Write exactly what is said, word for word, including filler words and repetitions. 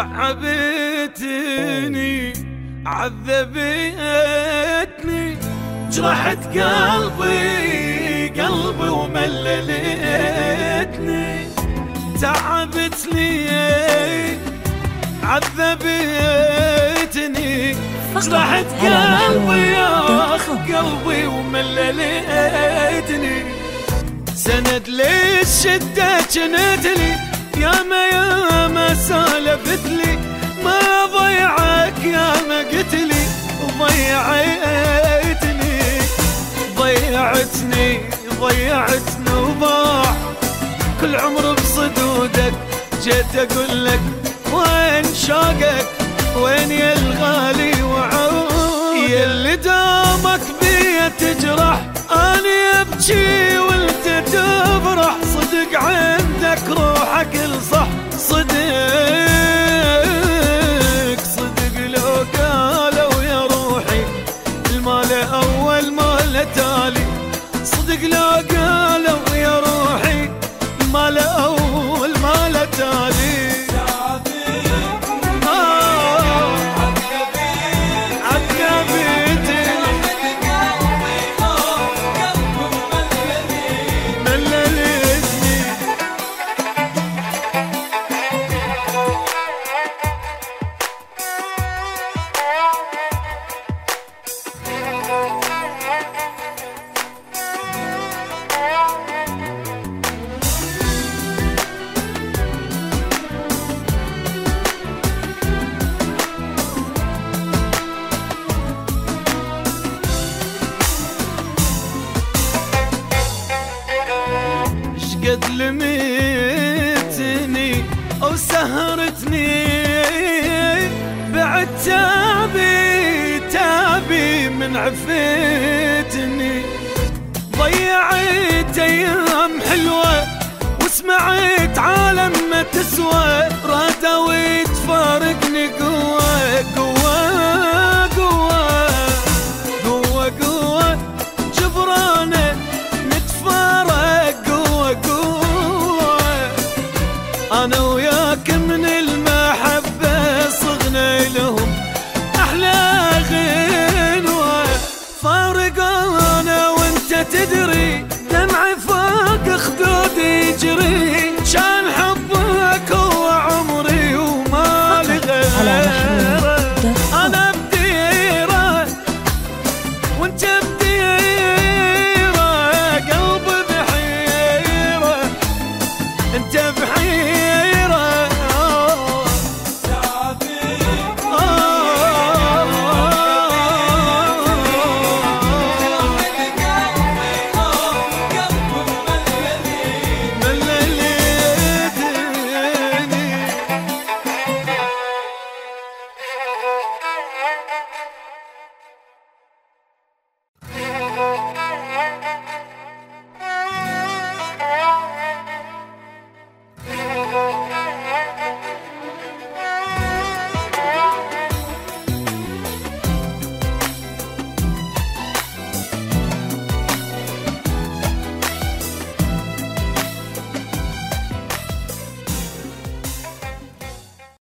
تعبتني عذبتني جرحت قلبي قلبي ومللتني تعبتني عذبتني جرحت قلبي يا قلبي ومللتني سند للشدة جنت لي ياما ياما سالفت لي ما ضيعك ياما قلت لي ضيعتني ضيعتني ضيعتني وضاع كل عمر بصدودك جيت اقول لك وين شوقك وين يا الغالي وعود يا اللي دامك بيا تجرح اني ابكي وانت تفرح صدق عندك روحك الصح صدق صدق لو قالوا يا روحي المال اول مال تالي صدق لو قالوا يا روحي المال اول مال تالي قد لميتني او سهرتني بعد تابي تابي من عفتني ضيعت ايام حلوه وسمعت عالم ما تسوى رادوا تفارقني قوه قوه قوه قوه قوه جبرانه نتفارق أنا وياك من المحبة صغنا لهم أحلى غنوة فارق أنا وأنت تدري دمعي فوق خدودي يجري